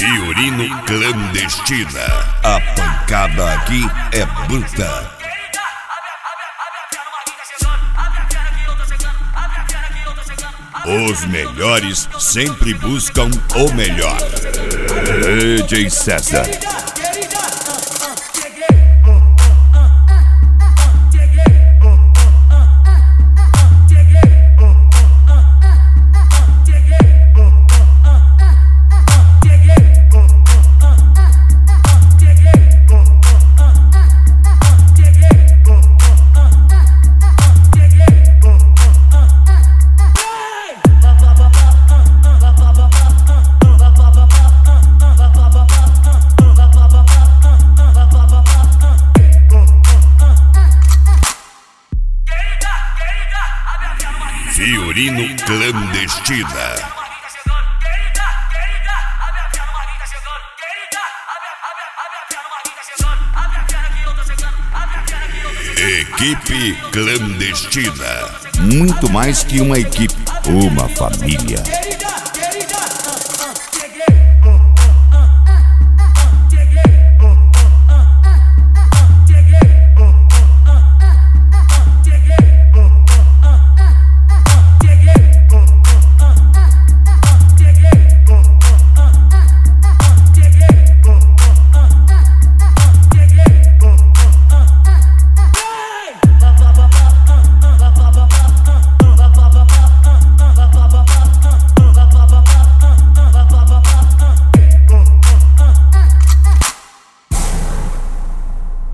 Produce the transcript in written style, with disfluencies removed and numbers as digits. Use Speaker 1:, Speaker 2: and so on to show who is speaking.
Speaker 1: Fiorino Clandestina. A pancada aqui é bruta. Os melhores sempre buscam o melhor. DJ César. Fiorino Clandestina. Equipe Clandestina. Muito mais que uma equipe, uma família.